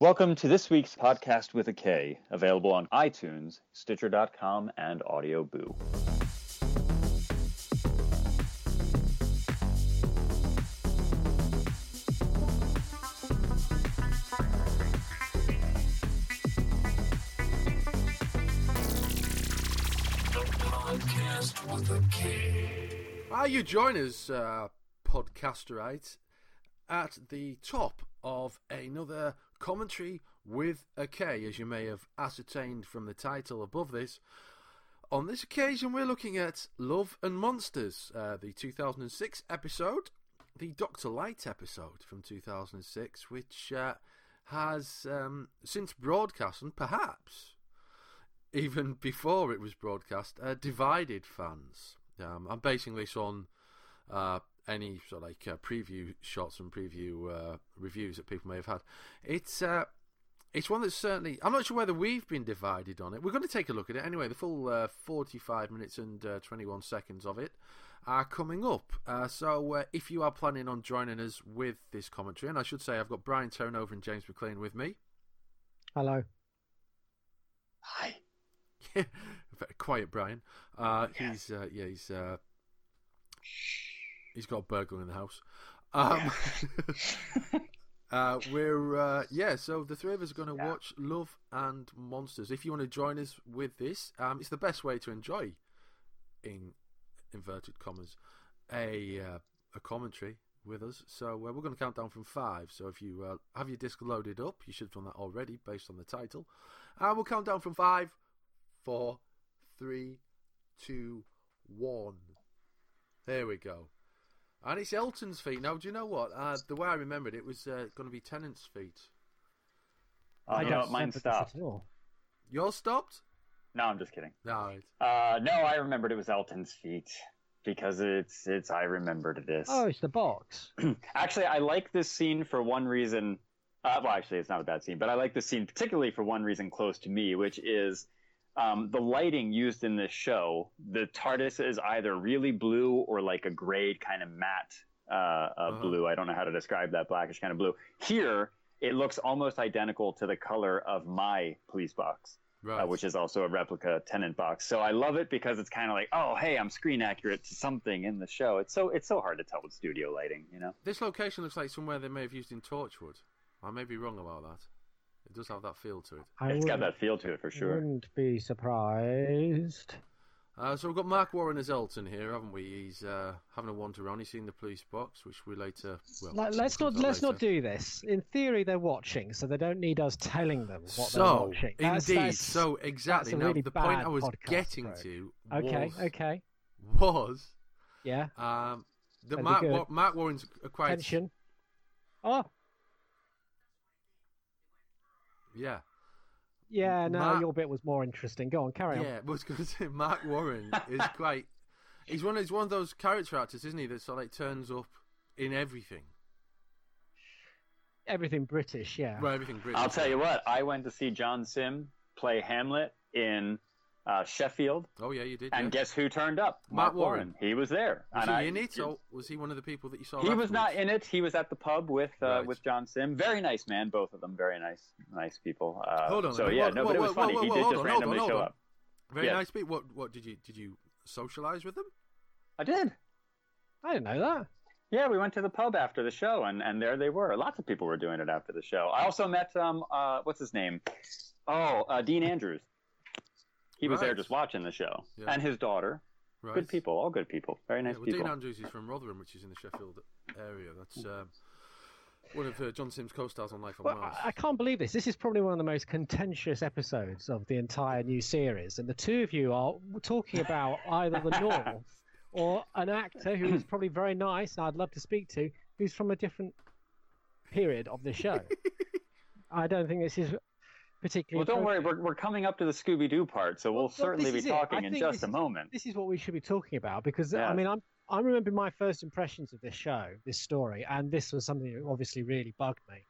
Welcome to this week's Podcast with a K, available on iTunes, Stitcher.com, and Audio Boo. You join us, podcasterites, at the top of another commentary with a K, as you may have ascertained from the title above this. On this occasion, we're looking at Love and Monsters, the 2006 episode, the Dr. Light episode from 2006, which has since broadcast, and perhaps even before it was broadcast, divided fans. I'm basing this on any sort of preview shots and preview reviews that people may have had. It's one that's certainly... I'm not sure whether we've been divided on it. We're going to take a look at it anyway. The full 45 minutes and 21 seconds of it are coming up. So if you are planning on joining us with this commentary, and I should say I've got Brian Terranova and James McLean with me. Hello. Hi. Very quiet Brian. Yes. He's got a burglar in the house. So the three of us are going to watch Love and Monsters. If you want to join us with this, it's the best way to enjoy, in inverted commas, a commentary with us. So we're going to count down from 5. So if you have your disc loaded up, you should have done that already based on the title. We'll count down from 5, 4, 3, 2, 1. There we go. And it's Elton's feet. Now, do you know what? The way I remembered it was going to be Tennant's feet. I know, mine stopped. Yours stopped? No, I'm just kidding. No, I remembered it was Elton's feet because it's. I remembered this. Oh, it's the box. Actually, I like this scene for one reason. Actually, it's not a bad scene, but I like this scene particularly for one reason close to me, which is the lighting used in this show. The TARDIS is either really blue or like a gray kind of matte blue. I don't know how to describe that blackish kind of blue. Here, it looks almost identical to the color of my police box, right. Which is also a replica Tennant box. So I love it because it's kind of like, oh, hey, I'm screen accurate to something in the show. It's so hard to tell with studio lighting, you know. This location looks like somewhere they may have used in Torchwood. I may be wrong about that. It does have that feel to it. It's got that feel to it for sure. Wouldn't be surprised. So we've got Mark Warren as Elton here, haven't we? He's having a wander around. He's seen the police box, which we later. Well, let's not do this. In theory, they're watching, so they don't need us telling them what they're watching. So exactly. Now, the point I was getting to. Was. Yeah. That Mark Warren's quite. Tension. Oh. Yeah. Yeah, no, your bit was more interesting. Go on, carry on. Yeah, I was going to say Mark Warren is quite... He's one of those character actors, isn't he, that sort of turns up in everything. Everything British, yeah. Well, everything British. I'll tell you what, I went to see John Sim play Hamlet in Sheffield. Oh, yeah, you did. And guess who turned up? Mark Warren. He was there. Was he in it, or was he one of the people that you saw? He was not in it. He was at the pub with John Sim. Very nice man, both of them. Very nice people. Hold on. So but it was funny. He did just randomly show up. Very nice people. What did you socialize with them? I did. I didn't know that. Yeah, we went to the pub after the show, and there they were. Lots of people were doing it after the show. I also met what's his name? Dean Andrews. He was there just watching the show, and his daughter. Right. Good people, all good people, very nice people. Dean Andrews is from Rotherham, which is in the Sheffield area. That's one of John Sim's co-stars on Life on Mars. I can't believe this. This is probably one of the most contentious episodes of the entire new series, and the two of you are talking about either the North or an actor who is probably very nice, and I'd love to speak to, who's from a different period of the show. I don't think this is particularly... Well, don't worry. We're coming up to the Scooby-Doo part, so we'll certainly be talking in just a moment. This is what we should be talking about, because, I mean, I remember my first impressions of this show, this story, and this was something that obviously really bugged me.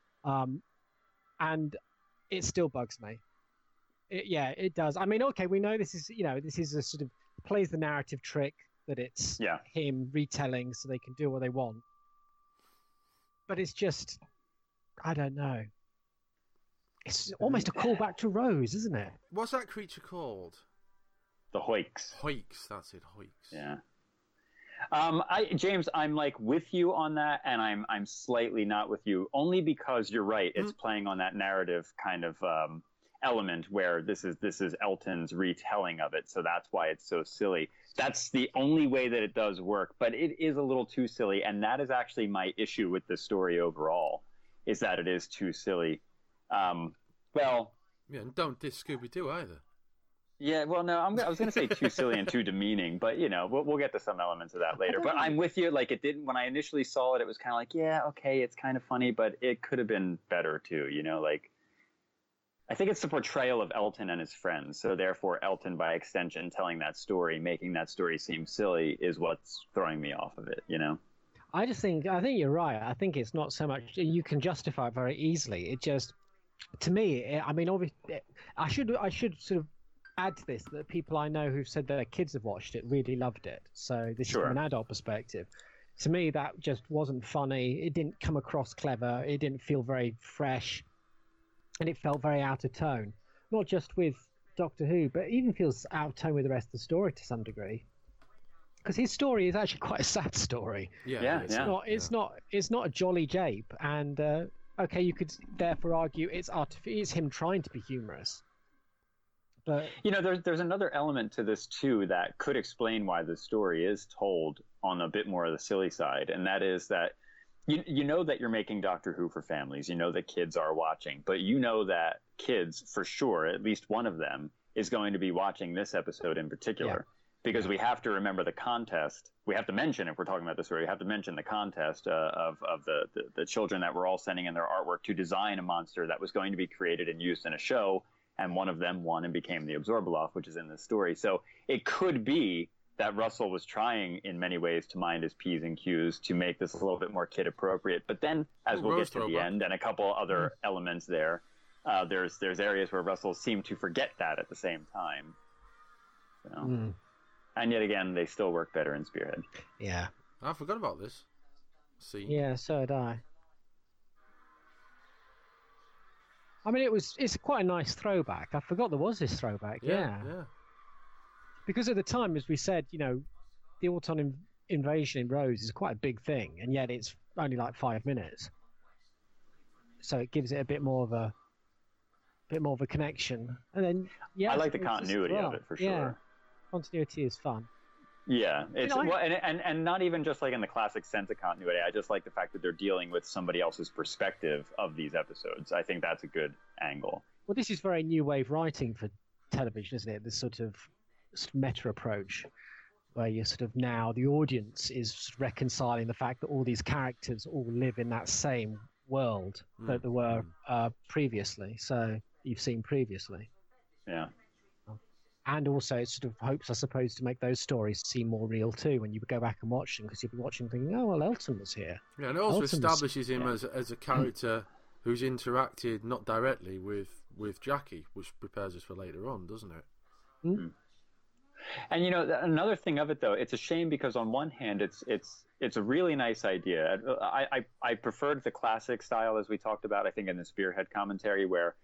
And it still bugs me. It does. I mean, okay, we know this is a sort of... plays the narrative trick that it's him retelling so they can do what they want. But it's just... I don't know. It's almost a callback to Rose, isn't it? What's that creature called? The Hoiks. Hoiks, that's it, Hoiks. Yeah. James, I'm like with you on that, and I'm slightly not with you, only because you're right. It's playing on that narrative kind of element where this is Elton's retelling of it, so that's why it's so silly. That's the only way that it does work, but it is a little too silly, and that is actually my issue with the story overall, is that it is too silly. Well, yeah, and don't diss Scooby-Doo either. Yeah, well, no, I was going to say too silly and too demeaning, but we'll get to some elements of that later. But I'm with you. Like, it didn't, when I initially saw it, it was kind of like, yeah, okay, it's kind of funny, but it could have been better too. Like, I think it's the portrayal of Elton and his friends. So therefore, Elton, by extension, telling that story, making that story seem silly, is what's throwing me off of it. I think you're right. I think it's not so much you can justify it very easily. It just, to me, I mean, obviously, I should sort of add to this that people I know who've said their kids have watched it really loved it. So this is from an adult perspective. To me, that just wasn't funny. It didn't come across clever. It didn't feel very fresh, and it felt very out of tone. Not just with Doctor Who, but it even feels out of tone with the rest of the story to some degree. Because his story is actually quite a sad story. It's not a jolly jape, and okay, you could therefore argue it's him trying to be humorous. But there's another element to this too that could explain why the story is told on a bit more of the silly side, and that is that you know that you're making Doctor Who for families. You know that kids are watching, but you know that kids, for sure, at least one of them, is going to be watching this episode in particular. Because we have to remember the contest. We have to mention, if we're talking about this story, we have to mention the contest of the children that were all sending in their artwork to design a monster that was going to be created and used in a show. And one of them won and became the Absorbaloff, which is in this story. So it could be that Russell was trying in many ways to mind his P's and Q's to make this a little bit more kid appropriate. But then, as we'll get to the end and a couple other elements there, there's areas where Russell seemed to forget that at the same time. And yet again, they still work better in Spearhead. Yeah. I forgot about this. See. Yeah, so did I. I mean, it's quite a nice throwback. I forgot there was this throwback. Yeah. Because at the time, as we said, the Auton invasion in Rose is quite a big thing, and yet it's only like 5 minutes. So it gives it a bit more of a connection. And then, I like the continuity of it for sure. Yeah, continuity is fun. Yeah, and not even just like in the classic sense of continuity. I just like the fact that they're dealing with somebody else's perspective of these episodes. I think that's a good angle. Well, this is very new wave writing for television, isn't it? This sort of meta approach, where you sort of now the audience is reconciling the fact that all these characters all live in that same world that there were previously. So you've seen previously. Yeah. And also, it sort of hopes, I suppose, to make those stories seem more real too when you go back and watch them, because you'll be watching thinking, oh, well, Elton was here. Yeah, and it also establishes him as a character who's interacted not directly with Jackie, which prepares us for later on, doesn't it? Mm. And another thing of it though, it's a shame because on one hand, it's a really nice idea. I preferred the classic style as we talked about. I think in the Spearhead commentary where.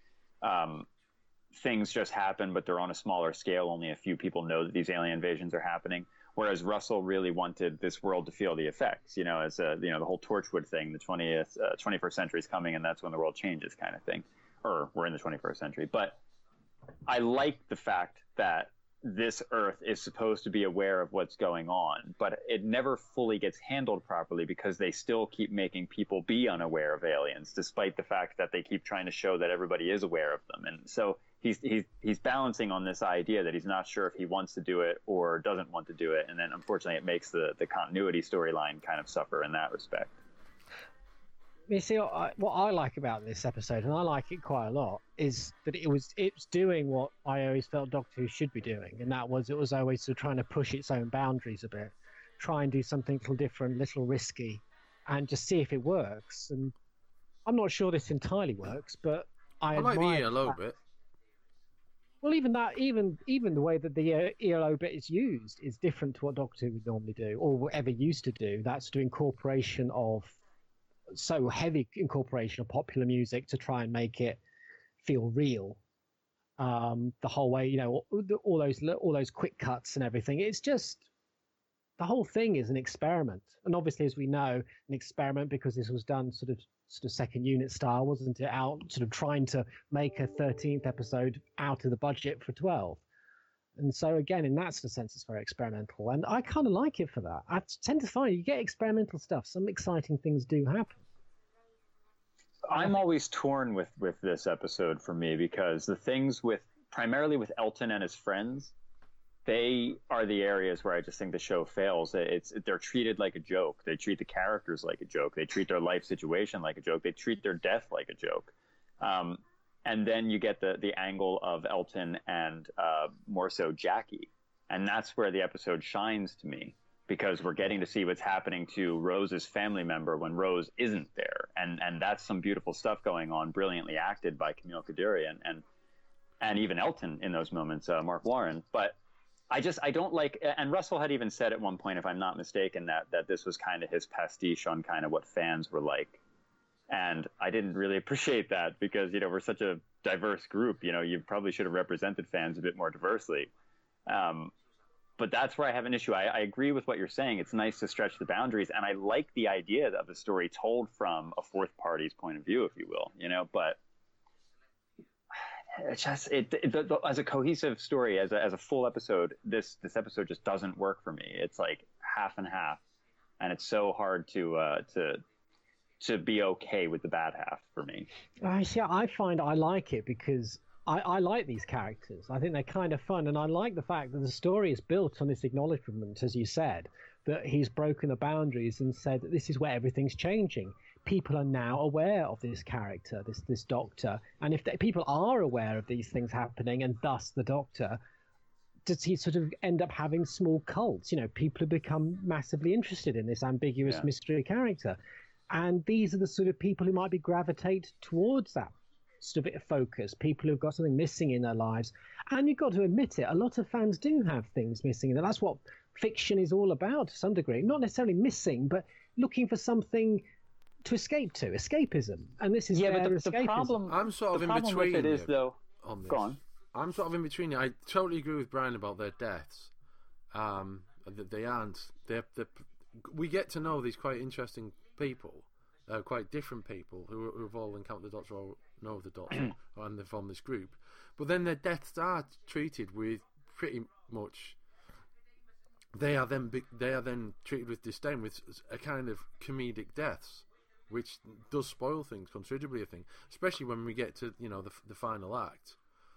Things just happen, but they're on a smaller scale. Only a few people know that these alien invasions are happening. Whereas Russell really wanted this world to feel the effects, as the whole Torchwood thing, the 21st century is coming, and that's when the world changes, kind of thing. Or we're in the 21st century. But I like the fact that this Earth is supposed to be aware of what's going on, but it never fully gets handled properly because they still keep making people be unaware of aliens, despite the fact that they keep trying to show that everybody is aware of them. And so he's balancing on this idea that he's not sure if he wants to do it or doesn't want to do it, and then unfortunately it makes the continuity storyline kind of suffer in that respect. You see, what I like about this episode, and I like it quite a lot, is that it's doing what I always felt Doctor Who should be doing, and that was it was always sort of trying to push its own boundaries a bit, try and do something a little different, a little risky, and just see if it works. And I'm not sure this entirely works, but I like the ELO bit. Well, even that, even the way that the ELO bit is used is different to what Doctor Who would normally do, or ever used to do. That's the incorporation of heavy incorporation of popular music to try and make it feel real. The whole way, you know, all those quick cuts and everything. It's just the whole thing is an experiment, and obviously, as we know, an experiment because this was done sort of second unit style, wasn't it? Out sort of trying to make a 13th episode out of the budget for 12. And so again, in that sort of sense, it's very experimental, and I kind of like it for that. I tend to find you get experimental stuff. Some exciting things do happen. I'm always torn with this episode for me, because the things primarily with Elton and his friends, they are the areas where I just think the show fails. They're treated like a joke. They treat the characters like a joke. They treat their life situation like a joke. They treat their death like a joke. And then you get the angle of Elton and more so Jackie. And that's where the episode shines to me, because we're getting to see what's happening to Rose's family member when Rose isn't there. And that's some beautiful stuff going on, brilliantly acted by Camille Coduri and even Elton in those moments, Mark Warren. But I don't like, and Russell had even said at one point, if I'm not mistaken, that this was kind of his pastiche on kind of what fans were like. And I didn't really appreciate that, because, you know, we're such a diverse group. You know, you probably should have represented fans a bit more diversely. But that's where I have an issue. I agree with what you're saying. It's nice to stretch the boundaries, and I like the idea of the story told from a fourth party's point of view, if you will, you know, but it's just as a cohesive story, as a full episode, this episode just doesn't work for me. It's like half and half, and it's so hard to be okay with the bad half for me. I find I like it because I like these characters. I think they're kind of fun, and I like the fact that the story is built on this acknowledgement, as you said, that he's broken the boundaries and said that this is where everything's changing. People are now aware of this character, this doctor, and if people are aware of these things happening, and thus the doctor, does he sort of end up having small cults? You know, people have become massively interested in this ambiguous mystery character. And these are the sort of people who might be gravitate towards that sort of bit of focus, people who've got something missing in their lives. And you've got to admit it, a lot of fans do have things missing. And that's what fiction is all about to some degree. Not necessarily missing, but looking for something to escape to, escapism. And this is the problem. I'm sort of in between with it is, though, on this. Go on. I'm sort of in between. I totally agree with Brian about their deaths. That they aren't. We get to know these quite interesting people, quite different people who have all encountered the Doctor or know the Doctor, and they form this group. But then their deaths are treated with pretty much. They are then treated with disdain, with a kind of comedic deaths, which does spoil things considerably. I think, especially when we get to the final act.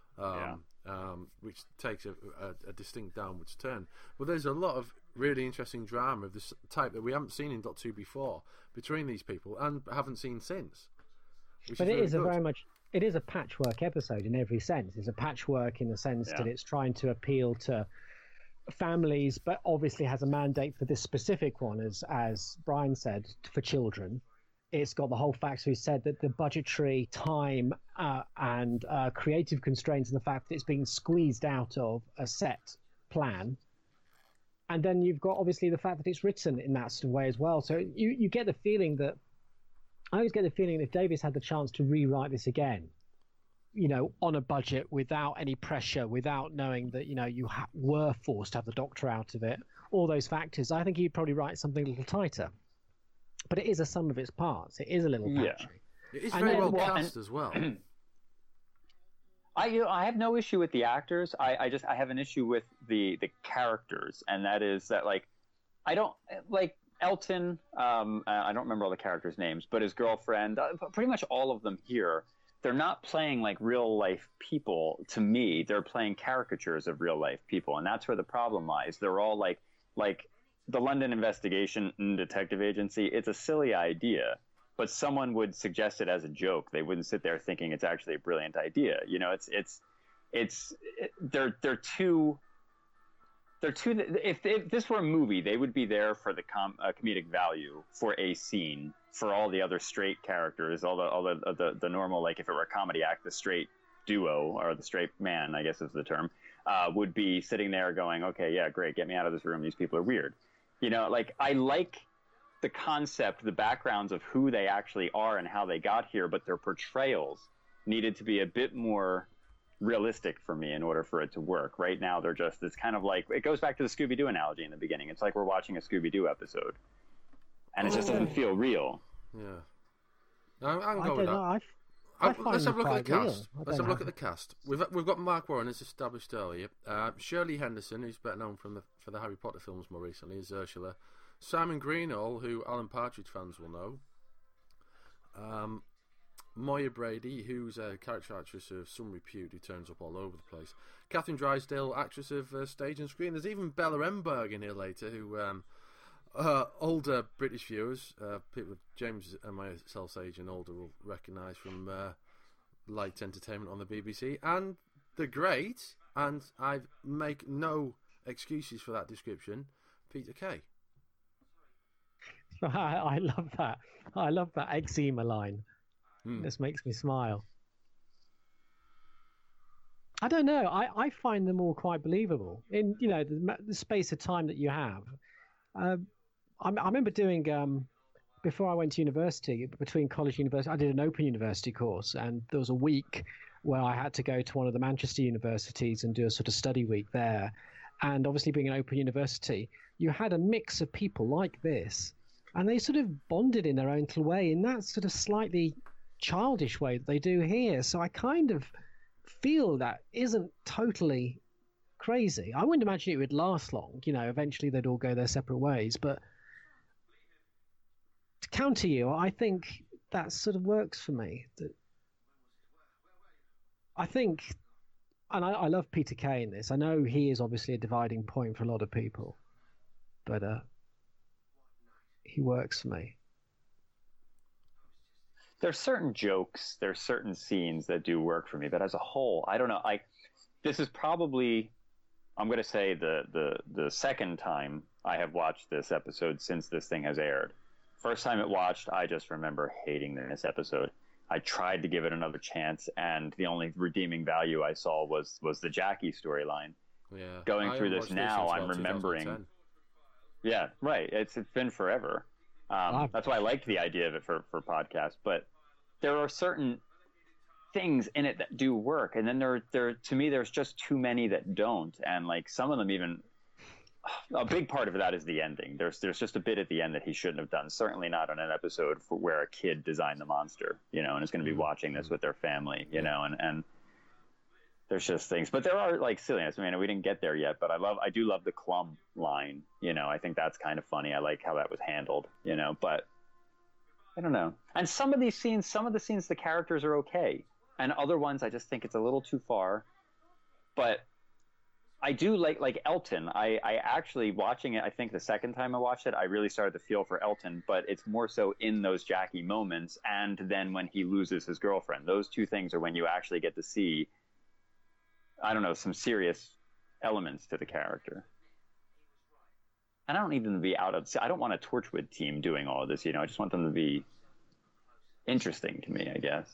Which takes a distinct downwards turn. But there's a lot of really interesting drama of this type that we haven't seen in Doctor Who before between these people and haven't seen since. But it is a patchwork episode in every sense. It's a patchwork in the sense that it's trying to appeal to families, but obviously has a mandate for this specific one, as Brian said, for children. It's got the whole fact who said that the budgetary time and creative constraints and the fact that it's being squeezed out of a set plan. And then you've got obviously the fact that it's written in that sort of way as well. So you get the feeling that, I always get the feeling that if Davies had the chance to rewrite this again, on a budget without any pressure, without knowing that, you were forced to have the Doctor out of it, all those factors, I think he'd probably write something a little tighter. But it is a sum of its parts. It is a little patchy. It is very well cast as well. I have no issue with the actors. I have an issue with the characters, and that is that I don't like Elton. I don't remember all the characters' names, but his girlfriend. Pretty much all of them here. They're not playing like real life people to me. They're playing caricatures of real life people, and that's where the problem lies. They're all like the London Investigation Detective Agency. It's a silly idea, but someone would suggest it as a joke. They wouldn't sit there thinking it's actually a brilliant idea. They're too. If this were a movie, they would be there for the comedic value for a scene. For all the other straight characters, all the normal, like if it were a comedy act, the straight duo or the straight man, I guess is the term, would be sitting there going, okay, yeah, great, get me out of this room. These people are weird. I like the concept, the backgrounds of who they actually are and how they got here, but their portrayals needed to be a bit more realistic for me in order for it to work. Right now, they're just, it's kind of like, it goes back to the Scooby-Doo analogy in the beginning. It's like we're watching a Scooby-Doo episode, and it just doesn't feel real. Yeah. I can go with that. Let's have a look at the cast. Let's have a look at the cast. We've got Mark Warren, as established earlier. Shirley Henderson, who's better known for the Harry Potter films more recently, is Ursula. Simon Greenall, who Alan Partridge fans will know. Moya Brady, who's a character actress of some repute who turns up all over the place. Catherine Drysdale, actress of stage and screen. There's even Bella Emberg in here later, who older British viewers, people of James and myself's age and older, will recognise from light entertainment on the BBC. And the great, and I make no excuses for that description, Peter Kay. I love that. I love that eczema line. This makes me smile. I don't know. I find them all quite believable in the space of time that you have. I remember doing before I went to university, between college and university, I did an open university course, and there was a week where I had to go to one of the Manchester universities and do a sort of study week there. And obviously, being an open university, you had a mix of people like this, and they sort of bonded in their own little way, in that sort of slightly childish way that they do here. So I kind of feel that isn't totally crazy. I wouldn't imagine it would last long. Eventually they'd all go their separate ways. But to counter you, I think that sort of works for me. I think, and I love Peter Kay in this. I know he is obviously a dividing point for a lot of people, but he works for me. There's certain jokes, there's certain scenes that do work for me, but as a whole, I don't know. This is probably, I'm going to say the second time I have watched this episode since this thing has aired. First time it watched, I just remember hating this episode. I tried to give it another chance, and the only redeeming value I saw was the Jackie storyline. Yeah. Going through this now, I'm remembering. Yeah, right. It's been forever. That's why I liked the idea of it for podcasts. But there are certain things in it that do work, and then there to me there's just too many that don't. And like some of them, even a big part of that is the ending. There's just a bit at the end that he shouldn't have done. Certainly not on an episode where a kid designed the monster, and is going to be watching this with their family, and there's just things. But there are like silliness. I mean, we didn't get there yet, but I do love the Clum line. I think that's kind of funny. I like how that was handled, but I don't know. And some of the scenes, the characters are okay. And other ones, I just think it's a little too far. But I do like Elton. I actually, watching it, I think the second time I watched it, I really started to feel for Elton, but it's more so in those Jackie moments and then when he loses his girlfriend. Those two things are when you actually get to see, I don't know, some serious elements to the character. And I don't need them to be I don't want a Torchwood team doing all of this, I just want them to be interesting to me, I guess.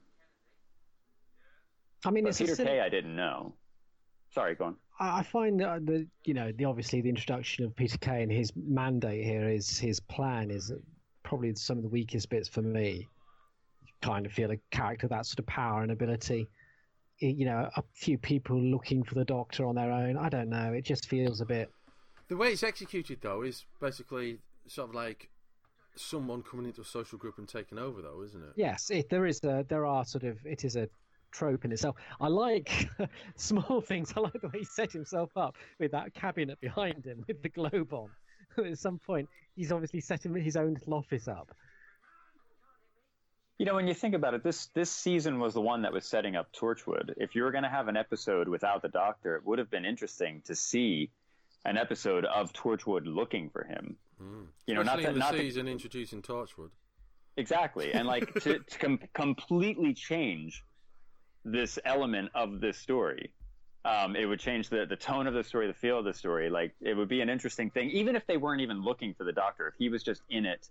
I mean, but Peter Kay, I didn't know. Sorry, go on. I find that obviously the introduction of Peter Kay and his mandate here, his plan is probably some of the weakest bits for me. You kind of feel a character that sort of power and ability. A few people looking for the Doctor on their own. I don't know. It just feels a bit. The way it's executed, though, is basically sort of like someone coming into a social group and taking over, though, isn't it? Yes, it is a trope in itself. I like small things. I like the way he set himself up with that cabinet behind him with the globe on. At some point, he's obviously setting his own little office up. When you think about it, this season was the one that was setting up Torchwood. If you were going to have an episode without the Doctor, it would have been interesting to see an episode of Torchwood looking for him. Not in the season introducing Torchwood. Exactly, and like to completely change this element of this story. It would change the tone of the story, the feel of the story. Like, it would be an interesting thing, even if they weren't even looking for the Doctor. If he was just in it,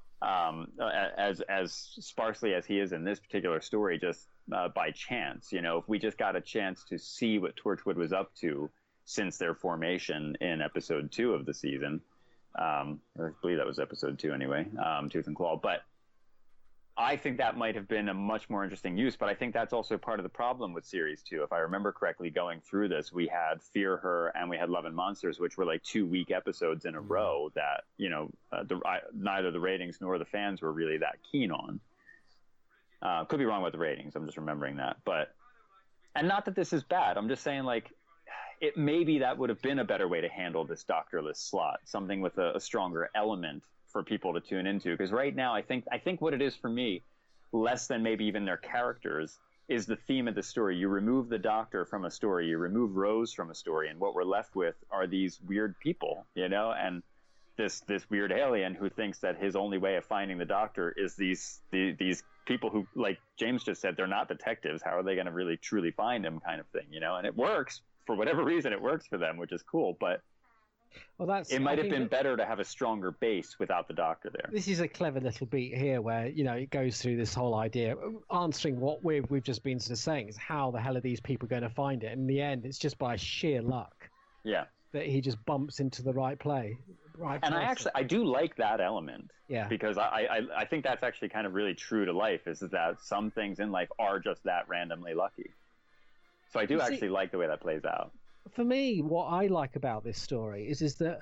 as sparsely as he is in this particular story, just by chance. If we just got a chance to see what Torchwood was up to since their formation in episode 2 of the season. I believe that was episode 2 anyway, Tooth and Claw. But I think that might have been a much more interesting use, but I think that's also part of the problem with Series 2. If I remember correctly, going through this, we had Fear Her and we had Love and Monsters, which were like 2 weak episodes in a row that, neither the ratings nor the fans were really that keen on. Could be wrong with the ratings. I'm just remembering that. And not that this is bad. I'm just saying, like, maybe that would have been a better way to handle this doctorless slot, something with a stronger element for people to tune into. Because right now, I think what it is for me, less than maybe even their characters, is the theme of the story. You remove the Doctor from a story, you remove Rose from a story, and what we're left with are these weird people, and this weird alien who thinks that his only way of finding the Doctor is these people who, like James just said, they're not detectives. How are they going to really truly find him, kind of thing, And it works for whatever reason. It works for them, which is cool, but. Well, it might have been better to have a stronger base without the Doctor there. This is a clever little beat here where, it goes through this whole idea, answering what we've just been sort of saying, is how the hell are these people going to find it? And in the end, it's just by sheer luck that he just bumps into the right play. And I do like that element. Yeah. Because I think that's actually kind of really true to life, is that some things in life are just that randomly lucky. So I do actually like the way that plays out. For me, what I like about this story is that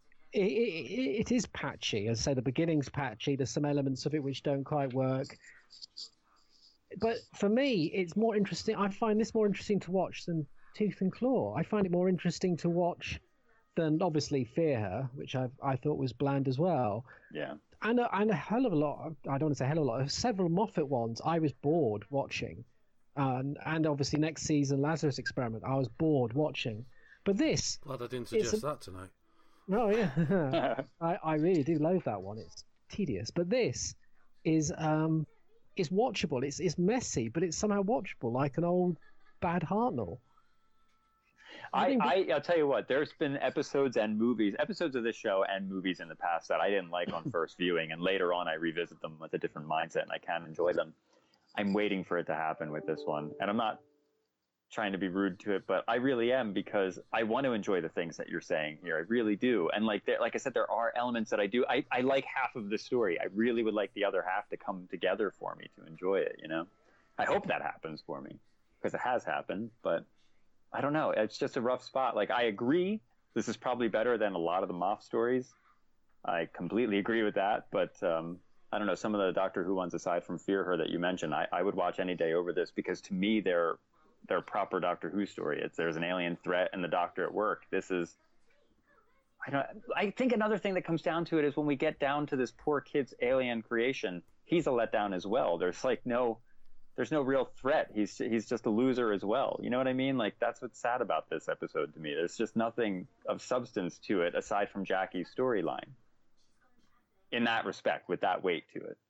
it is patchy. As I say, the beginning's patchy. There's some elements of it which don't quite work. But for me, it's more interesting. I find this more interesting to watch than Tooth and Claw. I find it more interesting to watch than, obviously, Fear Her, which I thought was bland as well. Yeah. And a hell of a lot, I don't want to say hell of a lot, several Moffat ones I was bored watching. And obviously next season, Lazarus Experiment, I was bored watching. But this... Glad I didn't suggest that tonight. Oh, yeah. I really do loathe that one. It's tedious. But this is watchable. It's messy, but it's somehow watchable, like an old bad Hartnell. I'll tell you what, there's been episodes of this show and movies in the past that I didn't like on first viewing, and later on I revisit them with a different mindset, and I can enjoy them. I'm waiting for it to happen with this one. And I'm not trying to be rude to it, but I really am, because I want to enjoy the things that you're saying here. I really do. And like I said, there are elements that I do. I like half of the story. I really would like the other half to come together for me to enjoy it, I hope that happens for me, because it has happened, but I don't know. It's just a rough spot. Like, I agree, this is probably better than a lot of the Moff stories. I completely agree with that, but I don't know, some of the Doctor Who ones aside from Fear Her that you mentioned, I would watch any day over this, because to me they're proper Doctor Who story. There's an alien threat and the Doctor at work. This is, I think another thing that comes down to it is when we get down to this poor kid's alien creation, he's a letdown as well. There's no real threat. He's just a loser as well. You know what I mean? Like, that's what's sad about this episode to me. There's just nothing of substance to it aside from Jackie's storyline. In that respect, with that weight to it.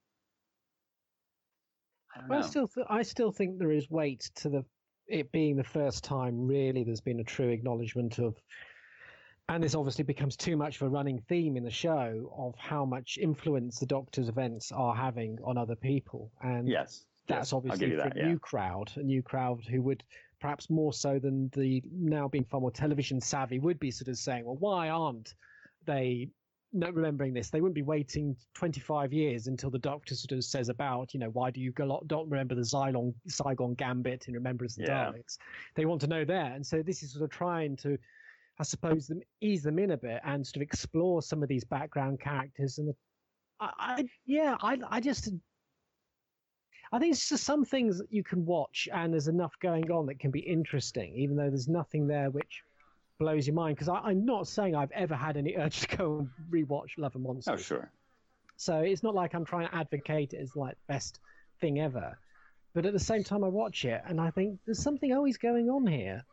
I don't know. I still think there is weight to it being the first time, really, there's been a true acknowledgement of, and this obviously becomes too much of a running theme in the show, of how much influence the Doctor's events are having on other people. And that's obviously for a new crowd who would, perhaps more so than the now being far more television savvy, would be sort of saying, well, why aren't they not remembering this? They wouldn't be waiting 25 years until the Doctor sort of says about, why do you don't remember the Saigon Gambit in Remembrance of the Daleks? They want to know there. And so this is sort of trying to, I suppose, ease them in a bit and sort of explore some of these background characters. And I think it's just some things that you can watch and there's enough going on that can be interesting, even though there's nothing there which blows your mind. Because I'm not saying I've ever had any urge to go and rewatch Love and Monsters. Oh, sure. So it's not like I'm trying to advocate it as like best thing ever. But at the same time, I watch it and I think there's something always going on here.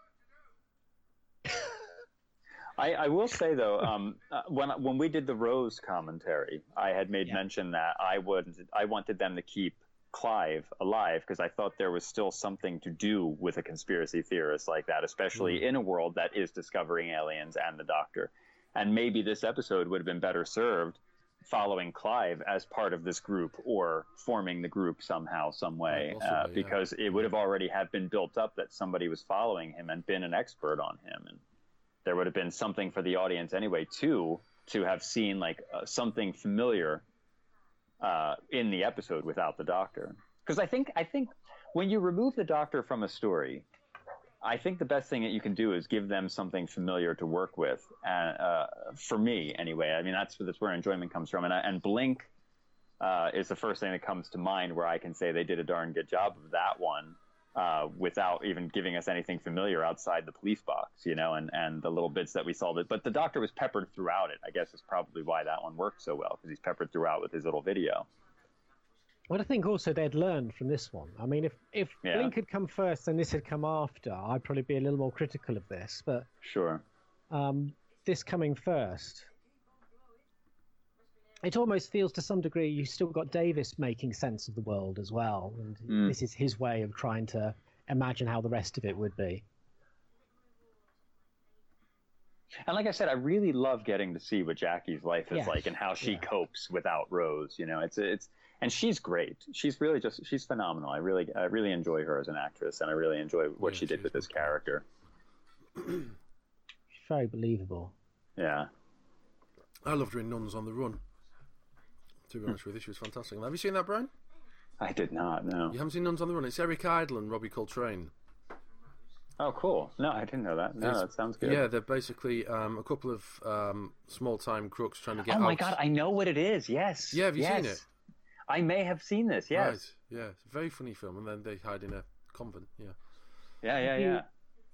I will say, though, when we did the Rose commentary, I had made mention that I wanted them to keep Clive alive, because I thought there was still something to do with a conspiracy theorist like that, especially in a world that is discovering aliens and the Doctor. And maybe this episode would have been better served following Clive as part of this group, or forming the group somehow, some way, because it would have already have been built up that somebody was following him and been an expert on him, and there would have been something for the audience anyway to have seen, like, something familiar in the episode without the Doctor. Because I think when you remove the Doctor from a story, I think the best thing that you can do is give them something familiar to work with. For me, anyway. I mean, that's where enjoyment comes from. And Blink is the first thing that comes to mind where I can say they did a darn good job of that one without even giving us anything familiar outside the police box, and the little bits that we saw. But the Doctor was peppered throughout it, I guess, is probably why that one worked so well, because he's peppered throughout with his little video. Well, I think also they'd learned from this one. I mean, if Blink had come first and this had come after, I'd probably be a little more critical of this. But sure, this coming first, it almost feels to some degree you've still got Davis making sense of the world as well, and this is his way of trying to imagine how the rest of it would be. And like I said, I really love getting to see what Jackie's life is like and how she copes without Rose. It's and she's great. She's really she's phenomenal. I really enjoy her as an actress, and I really enjoy what she did with this character. She's very believable. Yeah. I loved her in Nuns on the Run. To be honest with you, she was fantastic. Have you seen that, Brian? I did not, no. You haven't seen Nuns on the Run? It's Eric Idle and Robbie Coltrane. Oh, cool. No, I didn't know that. No, that sounds good. Yeah, they're basically a couple of small-time crooks trying to get out. Oh, my God, I know what it is, yes. Yeah, have you seen it? I may have seen this, yes. Right, yeah. It's a very funny film, and then they hide in a convent, yeah. Yeah.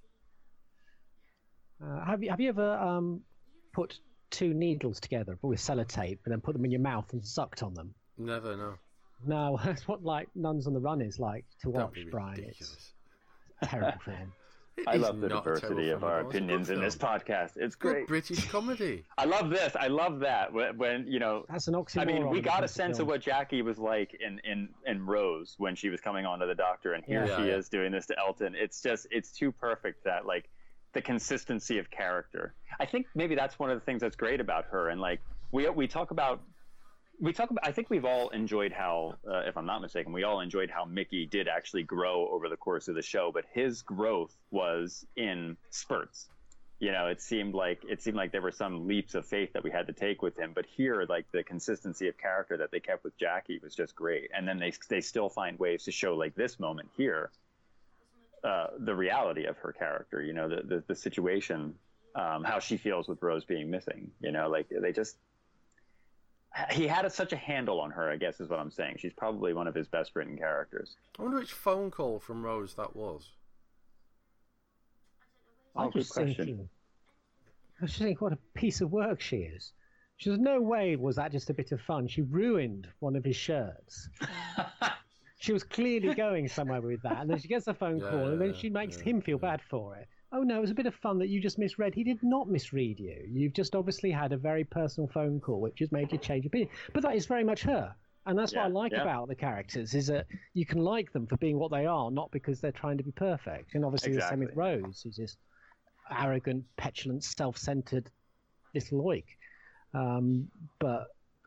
Have you ever put two needles together with sellotape and then put them in your mouth and sucked on them? Never, no. No, that's what Nuns on the Run is like to watch, Brian. Ridiculous. It's terrible film. I love the diversity of our opinions in this podcast. It's great. Good British comedy. I love this. I love that. When that's an oxymoron. I mean, we got a sense of what Jackie was like in Rose when she was coming on to the Doctor, and here she is doing this to Elton. It's too perfect that the consistency of character. I think maybe that's one of the things that's great about her. And we talk about. I think we've all enjoyed how, if I'm not mistaken, we all enjoyed how Mickey did actually grow over the course of the show, but his growth was in spurts. It seemed like there were some leaps of faith that we had to take with him, but here, the consistency of character that they kept with Jackie was just great. And then they still find ways to show, this moment here, the reality of her character. The situation, how she feels with Rose being missing. They just. He had such a handle on her, I guess is what I'm saying. She's probably one of his best written characters. I wonder which phone call from Rose that was. I was just thinking, what a piece of work she is. There's no way was that just a bit of fun. She ruined one of his shirts. She was clearly going somewhere with that, and then she gets a phone call, and then she makes him feel bad for it. Oh no, it was a bit of fun that you just misread. He did not misread you. You've just obviously had a very personal phone call which has made you change opinion. But that is very much her. And that's what I like about the characters, is that you can like them for being what they are, not because they're trying to be perfect. And obviously the same with Rose, who's this arrogant, petulant, self-centered little oik. But,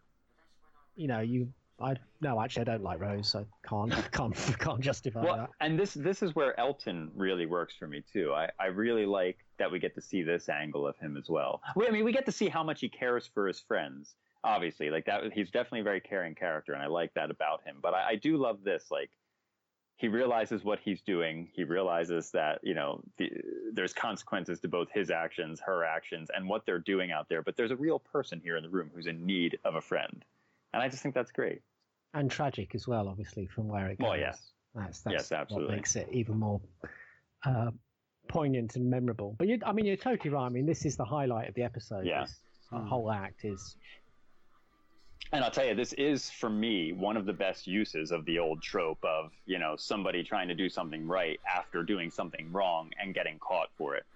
actually I don't like Rose, so can't justify that. And this is where Elton really works for me too. I really like that we get to see this angle of him as well. We get to see how much he cares for his friends. Obviously, that he's definitely a very caring character, and I like that about him. But I do love this. He realizes what he's doing. He realizes that there's consequences to both his actions, her actions, and what they're doing out there. But there's a real person here in the room who's in need of a friend, and I just think that's great. And tragic as well, obviously, from where it goes. Well, yes. That's yes, absolutely. What makes it even more poignant and memorable. But you're totally right. I mean, this is the highlight of the episode. Yeah. The whole act is. And I'll tell you, this is, for me, one of the best uses of the old trope of, somebody trying to do something right after doing something wrong and getting caught for it.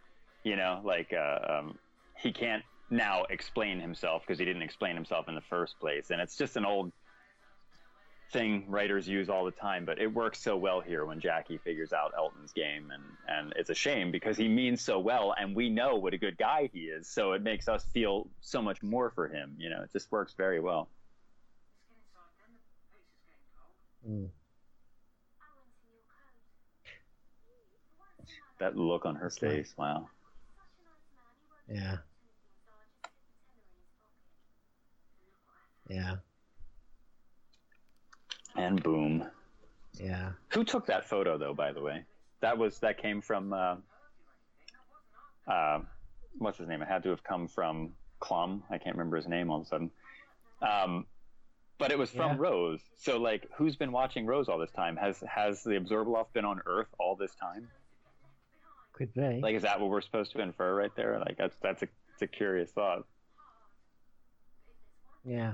He can't now explain himself because he didn't explain himself in the first place. And it's just an old thing writers use all the time, but it works so well here when Jackie figures out Elton's game, and it's a shame because he means so well, and we know what a good guy he is, so it makes us feel so much more for him. It just works very well. Mm. That look on her face, wow. Yeah. And boom. Yeah. Who took that photo, though, by the way? That came from, what's his name? It had to have come from Klum. I can't remember his name all of a sudden. But it was from Rose. So, like, who's been watching Rose all this time? Has the Absorbaloff been on Earth all this time? Could be. Like, is that what we're supposed to infer right there? Like, that's a curious thought. Yeah.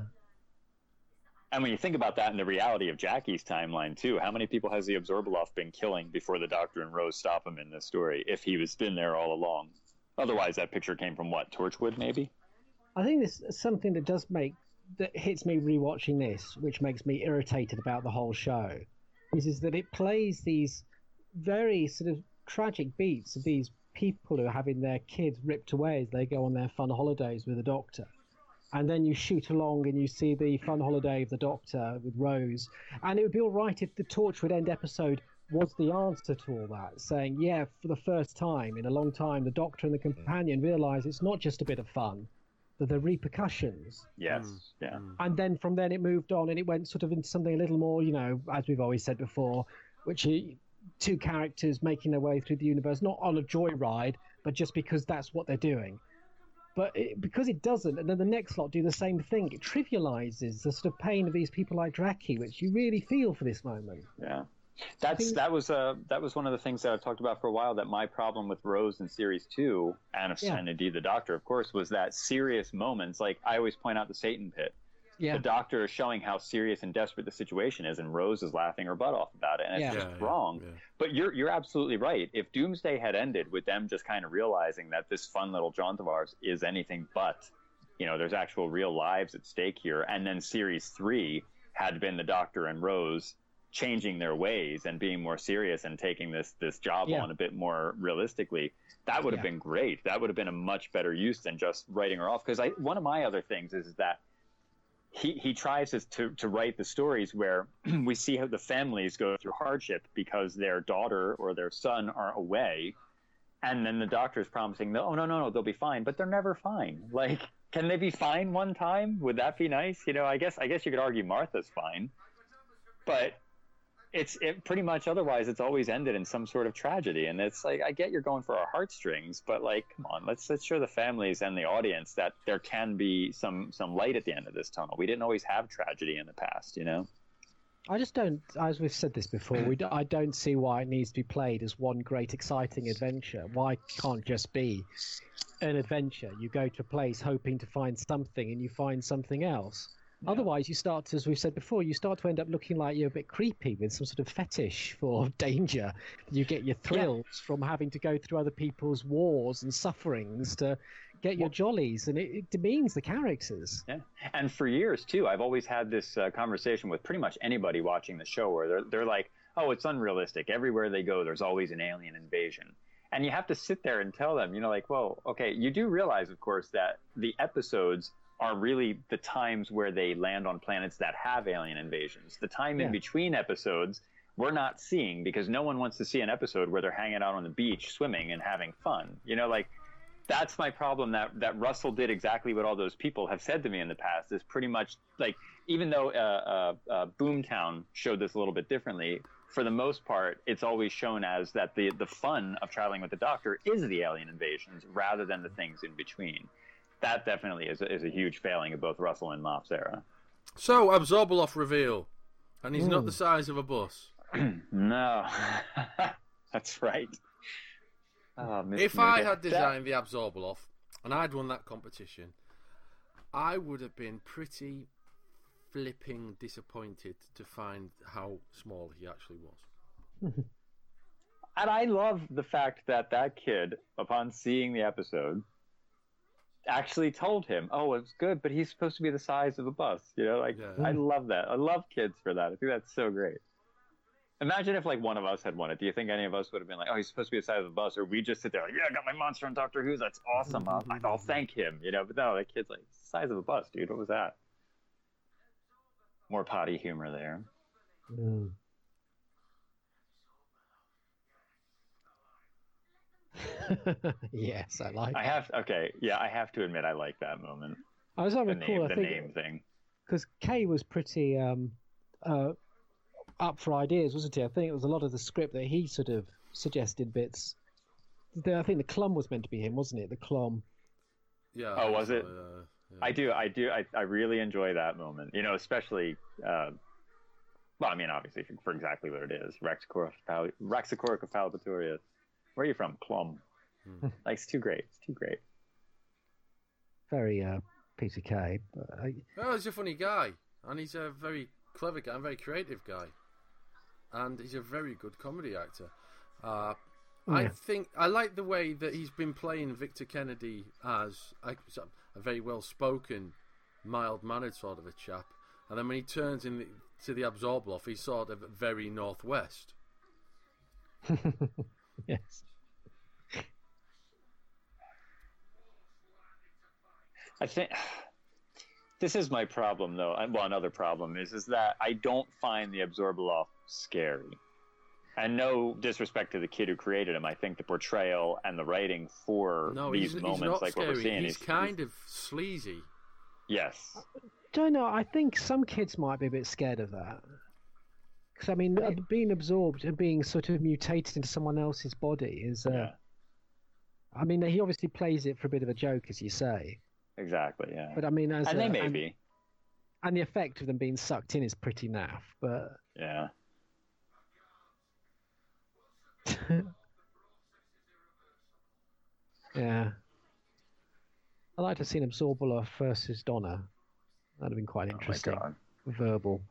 And when you think about that in the reality of Jackie's timeline, too, how many people has the Absorbaloff been killing before the Doctor and Rose stop him in this story, if he was been there all along? Otherwise, that picture came from what? Torchwood, maybe? I think this is something that hits me rewatching this, which makes me irritated about the whole show, is that it plays these very sort of tragic beats of these people who are having their kids ripped away as they go on their fun holidays with the Doctor. And then you shoot along and you see the fun holiday of the Doctor with Rose. And it would be all right if the Torchwood End episode was the answer to all that, saying, yeah, for the first time in a long time, the Doctor and the companion realise it's not just a bit of fun, that there are repercussions. Yes, yeah. And then from then it moved on and it went sort of into something a little more, as we've always said before, which two characters making their way through the universe, not on a joyride, but just because that's what they're doing. But because it doesn't, and then the next lot do the same thing, it trivializes the sort of pain of these people like Draki, which you really feel for this moment. Yeah. That was one of the things that I've talked about for a while, that my problem with Rose in Series 2, and indeed the Doctor, of course, was that serious moments. Like, I always point out the Satan Pit. Yeah. The Doctor is showing how serious and desperate the situation is, and Rose is laughing her butt off about it, and it's just wrong. Yeah. But you're absolutely right. If Doomsday had ended with them just kind of realizing that this fun little jaunt of ours is anything but, there's actual real lives at stake here, and then Series 3 had been the Doctor and Rose changing their ways and being more serious and taking this job on a bit more realistically, that would have been great. That would have been a much better use than just writing her off. Because one of my other things is that he tries to write the stories where we see how the families go through hardship because their daughter or their son are away, and then the Doctor's promising, oh, no, they'll be fine, but they're never fine. Like, can they be fine one time? Would that be nice? I guess you could argue Martha's fine, but it pretty much otherwise it's always ended in some sort of tragedy. And it's like, I get you're going for our heartstrings, but like, come on, let's show the families and the audience that there can be some light at the end of this tunnel. We didn't always have tragedy in the past, I just don't, as we've said this before, I don't see why it needs to be played as one great exciting adventure. Why can't just be an adventure? You go to a place hoping to find something and you find something else. Yeah. Otherwise, you start to, as we've said before, you start to end up looking like you're a bit creepy with some sort of fetish for danger. You get your thrills from having to go through other people's wars and sufferings to get your jollies, and it demeans the characters. Yeah, and for years, too, I've always had this conversation with pretty much anybody watching the show where they're like, oh, it's unrealistic. Everywhere they go, there's always an alien invasion. And you have to sit there and tell them, like, well, okay, you do realize, of course, that the episodes are really the times where they land on planets that have alien invasions. The time in between episodes, we're not seeing, because no one wants to see an episode where they're hanging out on the beach, swimming and having fun. That's my problem, that Russell did exactly what all those people have said to me in the past, is pretty much, like, even though Boomtown showed this a little bit differently, for the most part, it's always shown as that the fun of traveling with the Doctor is the alien invasions rather than the things in between. That definitely is a huge failing of both Russell and Moff's era. So, Absorbaloff reveal. And he's not the size of a bus. No. That's right. Oh, if I had designed the Absorbaloff and I'd won that competition, I would have been pretty flipping disappointed to find how small he actually was. And I love the fact that kid, upon seeing the episode, actually told him, oh, it's good, but he's supposed to be the size of a bus. I love that. I love kids for that. I think that's so great. Imagine if, like, one of us had won it. Do you think any of us would have been like, oh, he's supposed to be the size of a bus? Or we just sit there like, yeah, I got my monster on Doctor Who. That's awesome. I'll thank him. But no, that kid's like, size of a bus, dude. What was that? More potty humor there. Yes, I like. I have to admit, I like that moment. I was having the name thing, because Kay was pretty up for ideas, wasn't he? I think it was a lot of the script that he sort of suggested bits. I think the Clum was meant to be him, wasn't it? The Clum. Yeah. Oh, was it? Yeah. I do. I really enjoy that moment. You know, especially. Well, I mean, obviously, for exactly what it is, Raxacorica palpatoria. Where are you from? Clum. Like, it's too great. It's too great. Very Peter Kay. Oh, he's a funny guy, and he's a very clever guy, and very creative guy, and he's a very good comedy actor. I think I like the way that he's been playing Victor Kennedy as a very well-spoken, mild-mannered sort of a chap, and then when he turns to the Absorbloff, he's sort of very Northwest. Yes. I think this is my problem, though. Well, another problem is that I don't find the Absorbloff scary. And no disrespect to the kid who created him. I think the portrayal and the writing for these moments, he's not like scary. what we're seeing, he's kind of sleazy. Yes. Don't know. I think some kids might be a bit scared of that. Because I mean, being absorbed and being sort of mutated into someone else's body is. I mean, he obviously plays it for a bit of a joke, as you say. Exactly. Yeah. But I mean, and they may be. And the effect of them being sucked in is pretty naff. But yeah. Yeah. I'd like to have seen Absorbaloff versus Donna. That'd have been quite interesting. Oh my God. Verbal.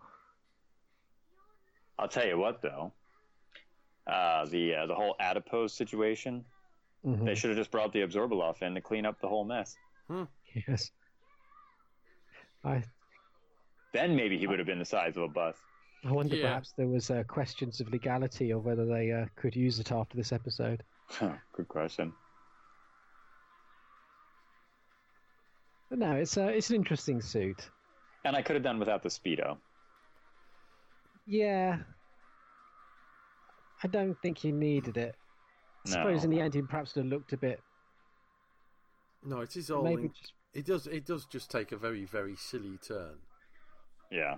I'll tell you what, though. The whole adipose situation, they should have just brought the Absorbaloff in to clean up the whole mess. Yes. Then maybe he would have been the size of a bus. I wonder perhaps there was questions of legality of whether they could use it after this episode. Good question. But no, it's an interesting suit. And I could have done without the Speedo. Yeah. I don't think he needed it. I suppose in the end he perhaps would have looked a bit... No, it is all... It does just take a very, very silly turn. Yeah.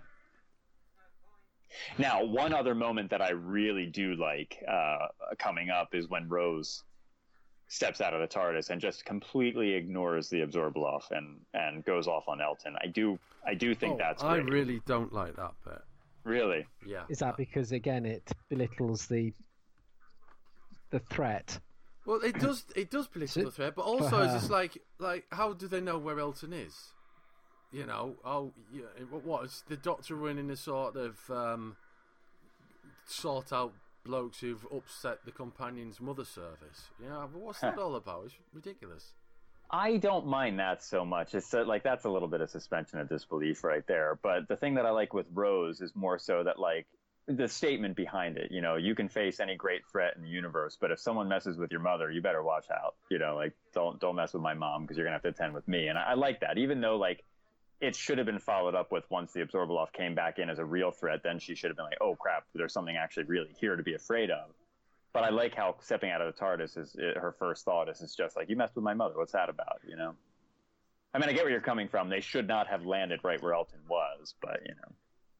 Now, one other moment that I really do like coming up is when Rose steps out of the TARDIS and just completely ignores the Absorbaloff and goes off on Elton. I do think that's great. I really don't like that bit. Really? Yeah. Is that because, again, it belittles the threat? Well, it does belittle the threat, but also it's just like how do they know where Elton is? You know, what is the Doctor running a sort of sort out blokes who've upset the Companion's mother service? You know, but what's that all about? It's ridiculous. I don't mind that so much. It's like that's a little bit of suspension of disbelief right there. But the thing that I like with Rose is more so that like the statement behind it. You know, you can face any great threat in the universe, but if someone messes with your mother, you better watch out. You know, like don't mess with my mom because you're gonna have to attend with me. And I like that, even though like it should have been followed up with once the Absorbaloff came back in as a real threat. Then she should have been like, oh crap, there's something actually really here to be afraid of. But I like how stepping out of the TARDIS her first thought is just like, you messed with my mother. What's that about? You know? I mean, I get where you're coming from. They should not have landed right where Elton was, but you know.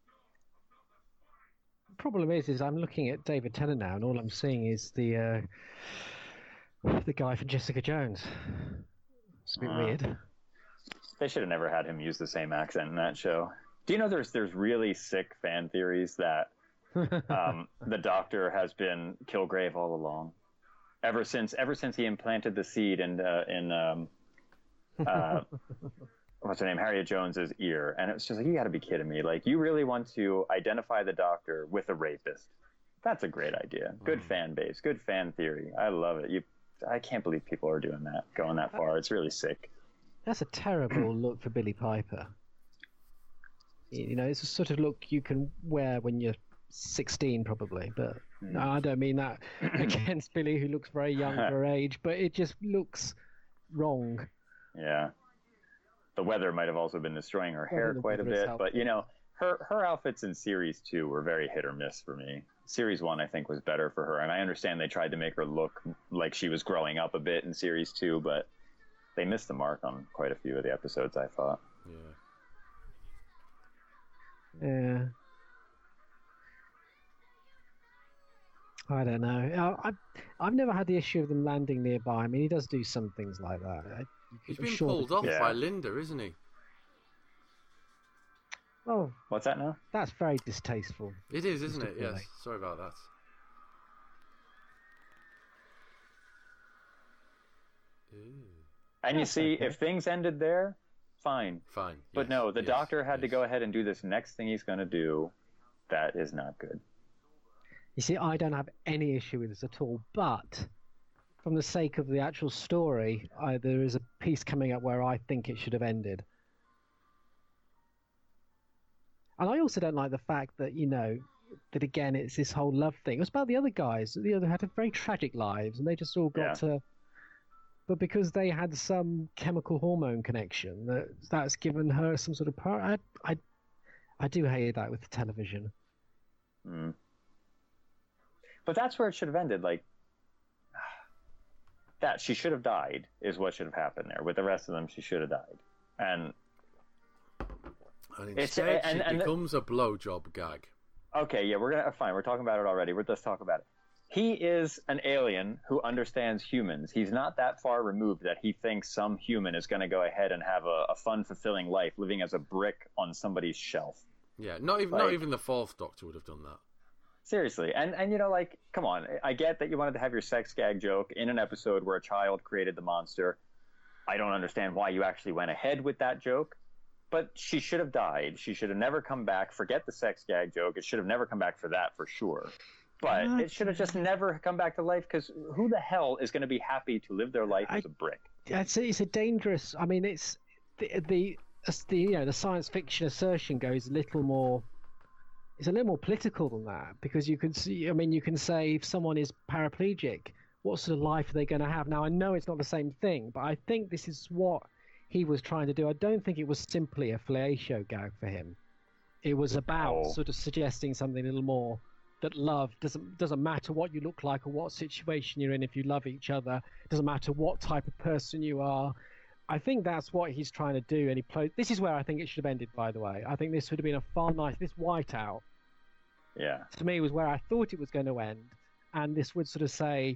The problem is I'm looking at David Tennant now, and all I'm seeing is the guy from Jessica Jones. It's a bit weird. They should have never had him use the same accent in that show. Do you know there's really sick fan theories that the Doctor has been Kilgrave all along, ever since he implanted the seed in what's her name, Harriet Jones's ear, and it was just like, you got to be kidding me! Like, you really want to identify the Doctor with a rapist? That's a great idea. Good fan base, good fan theory. I love it. I can't believe people are doing that, going that far. It's really sick. That's a terrible look for Billie Piper. You know, it's a sort of look you can wear when you're 16 probably, but no, I don't mean that against Billie, who looks very young for her age, but it just looks wrong. Yeah. The weather might have also been destroying her hair quite a bit, but you know, her outfits in Series 2 were very hit or miss for me. Series 1, I think, was better for her, and I understand they tried to make her look like she was growing up a bit in Series 2, but they missed the mark on quite a few of the episodes, I thought. Yeah. I don't know. I've never had the issue of them landing nearby. I mean, he does do some things like that. He's I'm been sure pulled off Yeah. by Linda, isn't he? Oh, What's that now? that's very distasteful. It is, isn't Mr. it? Yes. Billy. Sorry about that. Ooh. And you That's see, okay. if things ended there, fine. Fine. But yes, no, the yes, doctor had to yes. go ahead and do this next thing he's going to do. That is not good. You see, I don't have any issue with this at all, but from the sake of the actual story, there is a piece coming up where I think it should have ended. And I also don't like the fact that, that again, it's this whole love thing. It was about the other guys. The other had very tragic lives, and they just all got to... But because they had some chemical hormone connection, that's given her some sort of power. I do hate that with television. Mm. But that's where it should have ended. Like, that she should have died is what should have happened there. With the rest of them, she should have died. And instead, and she becomes a blowjob gag. okay, yeah, fine. We're talking about it already. Let's talk about it. He is an alien who understands humans. He's not that far removed that he thinks some human is going to go ahead and have a fun, fulfilling life living as a brick on somebody's shelf. Yeah, not even the fourth Doctor would have done that. Seriously. And come on. I get that you wanted to have your sex gag joke in an episode where a child created the monster. I don't understand why you actually went ahead with that joke. But she should have died. She should have never come back. Forget the sex gag joke. It should have never come back for that, for sure. But it should have just never come back to life, because who the hell is going to be happy to live their life as a brick? It's a dangerous. I mean, it's the science fiction assertion goes a little more. It's a little more political than that, because you can see. I mean, you can say if someone is paraplegic, what sort of life are they going to have? Now, I know it's not the same thing, but I think this is what he was trying to do. I don't think it was simply a fellatio gag for him. It was about sort of suggesting something a little more. That love doesn't matter what you look like or what situation you're in. If you love each other, it doesn't matter what type of person you are. I think that's what he's trying to do. And this is where I think it should have ended. By the way, I think this would have been a far nice. This whiteout, to me, was where I thought it was going to end, and this would sort of say,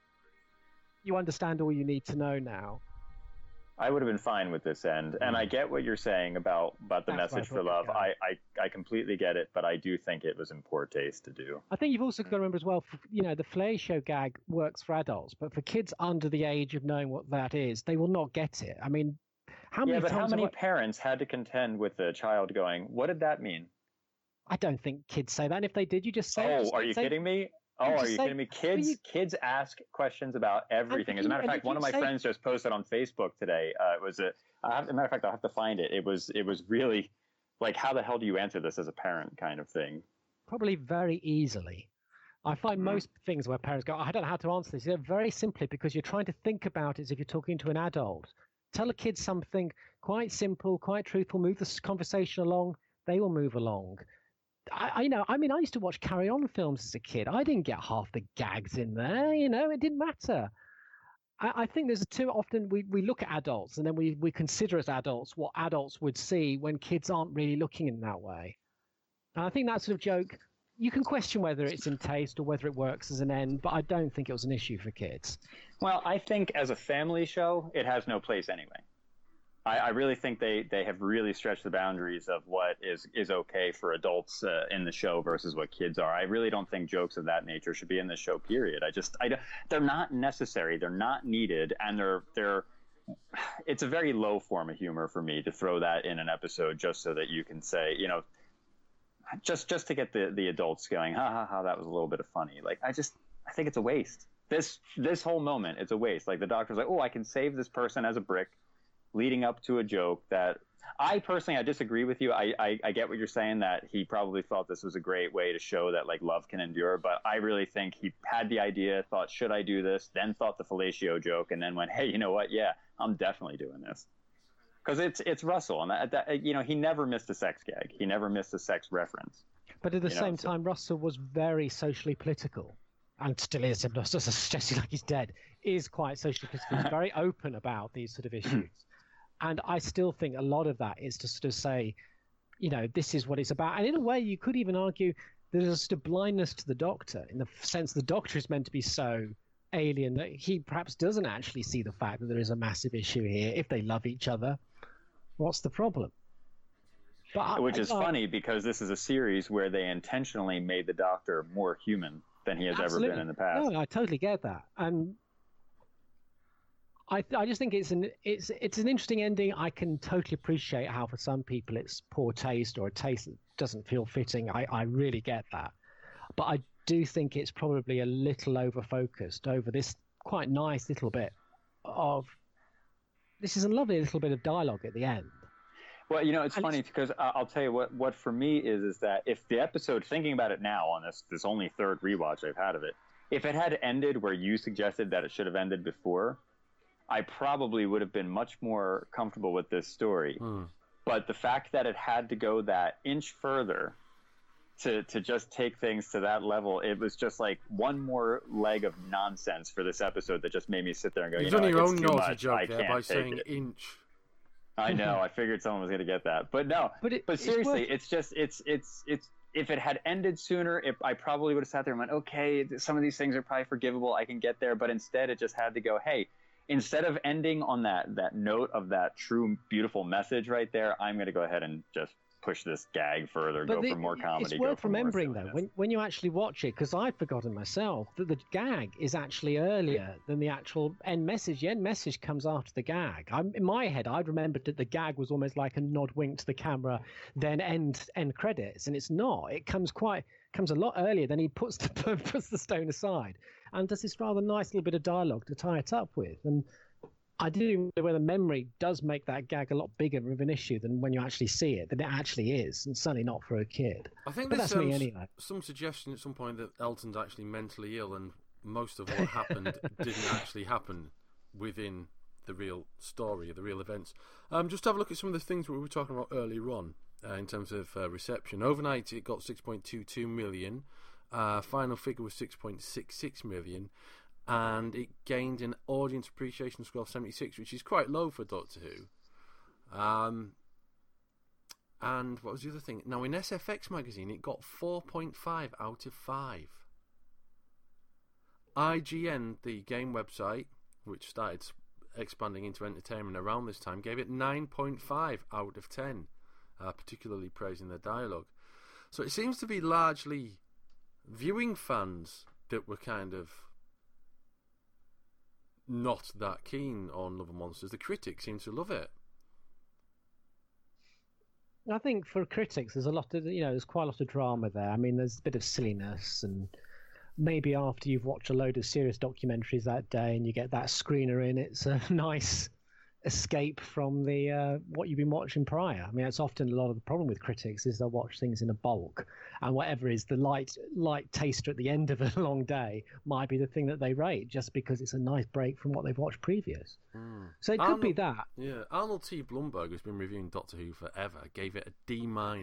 you understand all you need to know now. I would have been fine with this end, and I get what you're saying about the That's message for what I love. thought, I completely get it, but I do think it was in poor taste to do. I think you've also got to remember as well, the fellatio gag works for adults, but for kids under the age of knowing what that is, they will not get it. I mean, how many parents had to contend with a child going, what did that mean? I don't think kids say that. And if they did, you just say it. Are you kidding me? Are you kidding me? Kids ask questions about everything. As a matter of fact, one of my friends just posted on Facebook today. As a matter of fact, I'll have to find it. It was really like, how the hell do you answer this as a parent kind of thing? Probably very easily. I find most things where parents go, I don't know how to answer this. They're very simply because you're trying to think about it as if you're talking to an adult. Tell a kid something quite simple, quite truthful, move the conversation along, they will move along. I used to watch Carry On films as a kid. I didn't get half the gags in there, it didn't matter. I think there's too often we look at adults and then we consider as adults what adults would see when kids aren't really looking in that way. And I think that sort of joke, you can question whether it's in taste or whether it works as an end, but I don't think it was an issue for kids. Well, I think as a family show, it has no place anyway. I really think they have really stretched the boundaries of what is okay for adults in the show versus what kids are. I really don't think jokes of that nature should be in the show, period. They're not necessary. They're not needed. And it's a very low form of humor for me to throw that in an episode just so that you can say, just to get the adults going, ha, that was a little bit of funny. Like, I think it's a waste. This whole moment, it's a waste. Like, the doctor's like, oh, I can save this person as a brick, leading up to a joke that I disagree with you. I get what you're saying, that he probably thought this was a great way to show that, like, love can endure. But I really think he had the idea, thought, should I do this? Then thought the fellatio joke, and then went, hey, you know what? Yeah, I'm definitely doing this. Because it's Russell, and he never missed a sex gag. He never missed a sex reference. But at the same time, Russell was very socially political, and still is. I'm not suggesting like he's dead. Is quite socially political. He's very open about these sort of issues. And I still think a lot of that is to sort of say, this is what it's about. And in a way, you could even argue there's just a blindness to the Doctor in the sense the Doctor is meant to be so alien that he perhaps doesn't actually see the fact that there is a massive issue here. If they love each other, what's the problem? Which is funny because this is a series where they intentionally made the Doctor more human than he has ever been in the past. No, I totally get that, and I just think it's an interesting ending. I can totally appreciate how for some people it's poor taste or a taste that doesn't feel fitting. I really get that, but I do think it's probably a little over-focused over this quite nice little bit of. This is a lovely little bit of dialogue at the end. Well, it's funny because I'll tell you what for me is that if the episode, thinking about it now on this only third rewatch I've had of it, if it had ended where you suggested that it should have ended before, I probably would have been much more comfortable with this story. But the fact that it had to go that inch further to just take things to that level, it was just like one more leg of nonsense for this episode that just made me sit there and go, You've done your own naughty much. joke there by saying inch. I know. I figured someone was going to get that, but no. But seriously, it's just it's if it had ended sooner, I probably would have sat there and went, okay, some of these things are probably forgivable. I can get there, but instead, it just had to go. Hey, instead of ending on that note of that true beautiful message right there, I'm going to go ahead and just push this gag further, go for more comedy. It's worth remembering, though, when you actually watch it, because I'd forgotten myself, that the gag is actually earlier than the actual end message. The end message comes after the gag. In my head, I'd remembered that the gag was almost like a nod wink to the camera, then end credits, and it's not. It comes a lot earlier. Then he puts the stone aside and does this rather nice little bit of dialogue to tie it up with. And I do wonder whether memory does make that gag a lot bigger of an issue than when you actually see it, than it actually is, and certainly not for a kid. I think that's me anyway. Some suggestion at some point that Elton's actually mentally ill, and most of what happened didn't actually happen within the real story, the real events. Just have a look at some of the things we were talking about earlier on in terms of reception. Overnight, it got 6.22 million. Final figure was 6.66 million. And it gained an audience appreciation score of 76, which is quite low for Doctor Who. And what was the other thing? Now, in SFX magazine, it got 4.5 out of 5. IGN, the game website, which started expanding into entertainment around this time, gave it 9.5 out of 10, particularly praising the dialogue. So it seems to be largely viewing fans that were kind of not that keen on Love and Monsters. The critics seem to love it. I think for critics, there's a lot of there's quite a lot of drama there. I mean, there's a bit of silliness, and maybe after you've watched a load of serious documentaries that day and you get that screener in, it's a nice escape from the what you've been watching prior. I mean, that's often a lot of the problem with critics is they'll watch things in a bulk, and whatever is the light taster at the end of a long day might be the thing that they rate, just because it's a nice break from what they've watched previous. So it could be that. Yeah, Arnold T. Blumberg, who's been reviewing Doctor Who forever, gave it a D-.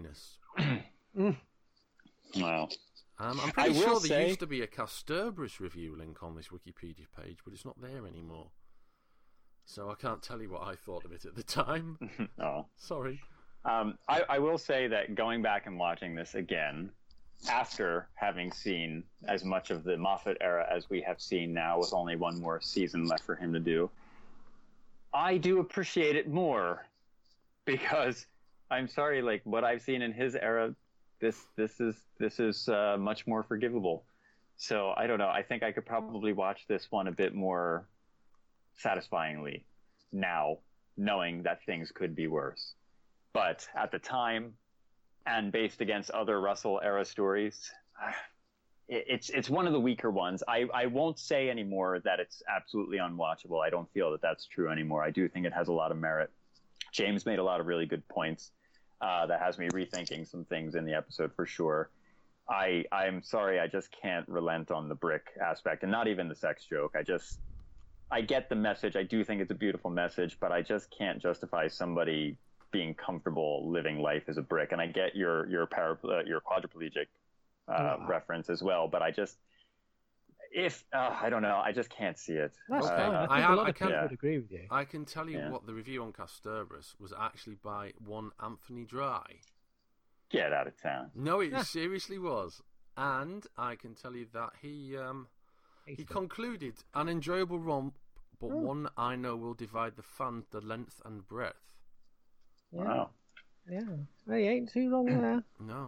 Wow. I'm pretty sure there used to be a Kasterborous review link on this Wikipedia page, but it's not there anymore. So I can't tell you what I thought of it at the time. Oh, sorry. I will say that going back and watching this again, after having seen as much of the Moffat era as we have seen now, with only one more season left for him to do, I do appreciate it more, because I'm sorry, like what I've seen in his era, this is much more forgivable. So I don't know. I think I could probably watch this one a bit more satisfyingly now, knowing that things could be worse. But at the time, and based against other Russell era stories, it's one of the weaker ones. I won't say anymore that it's absolutely unwatchable. I don't feel that that's true anymore. I do think it has a lot of merit. James made a lot of really good points that has me rethinking some things in the episode for sure. I'm sorry, I just can't relent on the brick aspect, and not even the sex joke. I get the message. I do think it's a beautiful message, but I just can't justify somebody being comfortable living life as a brick. And I get your quadriplegic reference as well, but I don't know. I just can't see it. That's fine. I think a lot of people would agree with you. I can tell you what the review on Kasterborous was actually by one Anthony Dry. Get out of town. No, it seriously was. and I can tell you that he concluded an enjoyable romp, but one I know will divide the fans the length and breadth. Yeah. Wow. Yeah, well, he ain't too wrong there. No.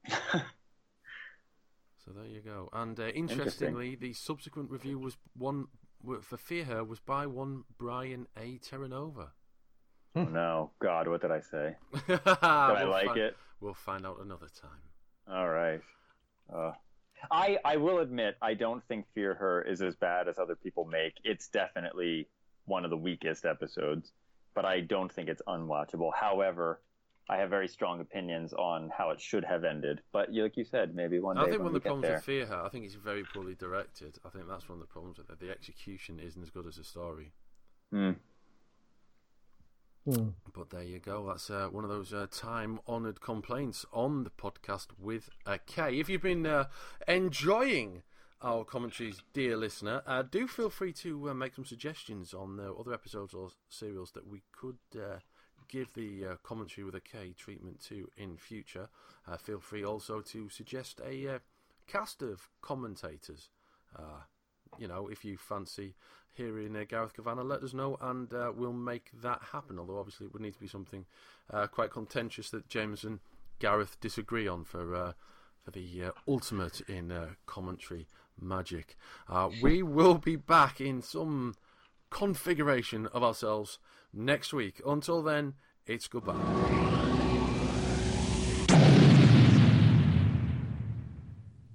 So there you go. And interestingly, the subsequent review was one for Fear Her was by one Brian A. Terranova. Oh no, God, what did I say? Did I like it? We'll find out another time. All right. I will admit, I don't think Fear Her is as bad as other people make. It's definitely one of the weakest episodes, but I don't think it's unwatchable. However, I have very strong opinions on how it should have ended. But like you said, maybe one day. I think one of the problems with Fear Her, I think it's very poorly directed. I think that's one of the problems with it. The execution isn't as good as the story. But there you go. That's one of those time-honoured complaints on the podcast with a K. If you've been enjoying our commentaries, dear listener, do feel free to make some suggestions on other episodes or serials that we could give the commentary with a K treatment to in future. Feel free also to suggest a cast of commentators. If you fancy hearing Gareth Kavanagh, let us know and we'll make that happen. Although obviously it would need to be something quite contentious that James and Gareth disagree on for the ultimate in commentary magic. We will be back in some configuration of ourselves next week. Until then, it's goodbye.